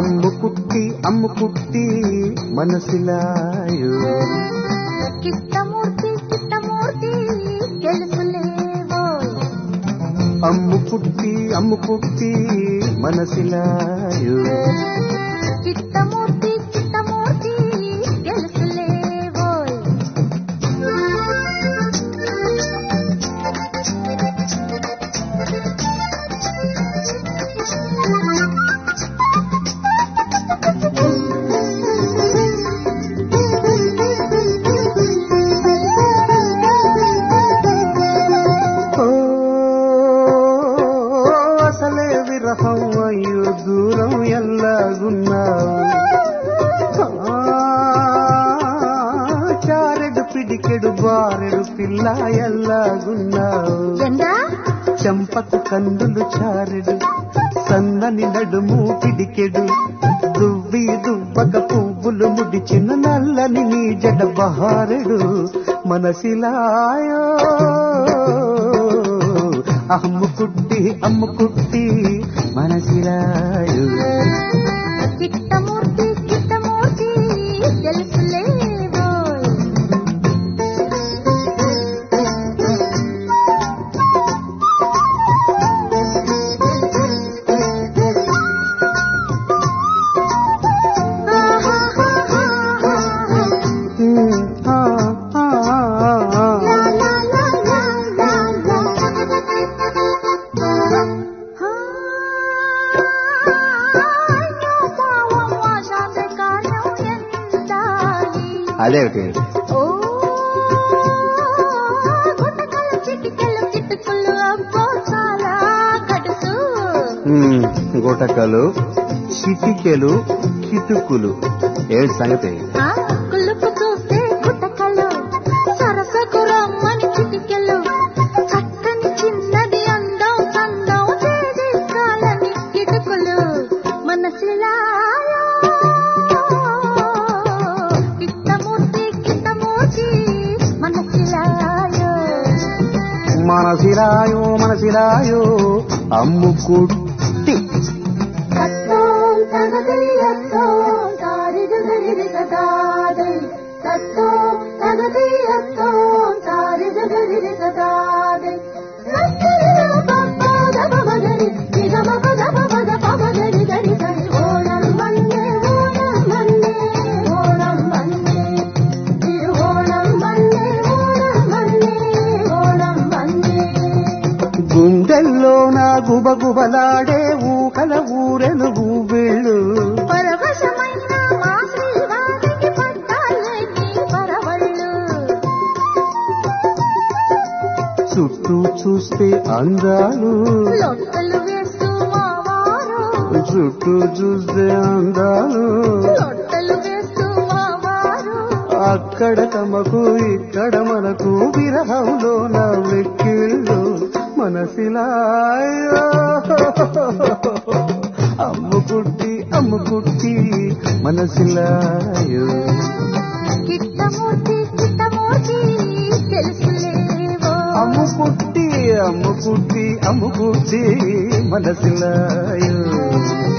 అమ్ముకుట్టి మనసిలాయో కిట్టమూర్తి తెలుసులేవో అమ్ముకుట్టి మనసిలాయో చిత్తమూర్తి తెలుసులేవో అసలే విరహం అయ్యో దూరం ఎల్లాగున్నావు చారెడు పిడికెడు బారెడు పిల్ల ఎల్లాగున్నావు చెంపకు కందులు చారెడు సన్నని నడుము పిడికెడు దువ్వక పువ్వులు ముడిచిన నల్లని నీ జడ బహారెడు మనసిలాయో అమ్ముకుట్టి మనసిలాయో చిత్తమూర్తి తెలుసులేవో అదేమిటి గుటకలు చిటికెలు కిటుకులు ఏమిటి సంగతి కులుపు చూస్తే గుటకలు సరసకు రమ్మని చిటికెలు చక్కని చిన్నది అందం చందం చేదించాలని కిటుకులు మనసిలాయో కిట్టమూర్తి మనసిలాయో అమ్ముకుట్టి గుండెల్లో నా గుబగుబలాడే ఊకల ఊరెను ఊబిళ్ళు పరవశమైన మా శ్రీవారికి పట్టాలే నీ పరవళ్ళు చుట్టూ చూస్తే అందాలు లొట్టలు వేస్తూ మావారు చుట్టూ చూస్తే అందాలు లొట్టలు వేస్తూ మావారు అక్కడ తమకు ఇక్కడ మనకు విరహంలో నా వెక్కిళ్ళు మనసిలాయో అమ్ముకుట్టి మనసిలాయో కిట్టమూర్తి తెలుసులేవో అమ్ముకుట్టి మనసిలాయో